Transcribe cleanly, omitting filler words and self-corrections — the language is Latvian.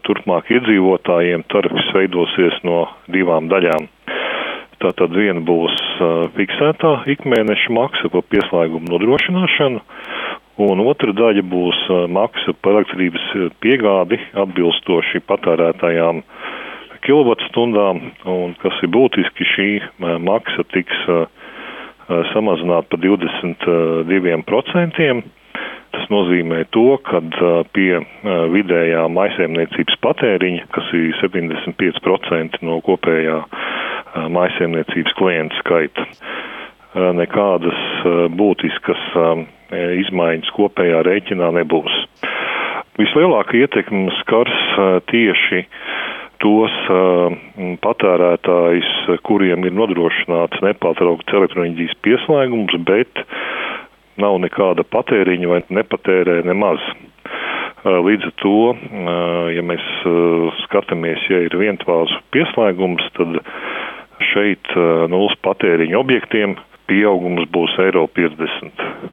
turpmāk iedzīvotājiem tarifs veidosies no divām daļām. Tātad viena būs fiksētā ikmēneša maksa par pieslēgumu nodrošināšanu, un otra daļa būs maksa par elektrības piegādi atbilstoši patērētajām kilovatstundām, un kas ir būtiski, šī maksa tiks samazināta par 22%. Tas nozīmē to, ka pie vidējā mājsaimniecības patēriņa, kas ir 75% no kopējā mājsaimniecības klientu skaita, nekādas būtiskas izmaiņas kopējā rēķinā nebūs. Vislielākā ietekme skars tieši tos patērētājus, kuriem ir nodrošināts nepārtraukts elektroenerģijas pieslēgums, bet nav nekāda patēriņa vai nepatērē nemaz. Līdz ar to, ja mēs skatāmies, ja ir vientvāzu pieslēgums, tad šeit nulles patēriņa objektiem pieaugums būs eiro 50.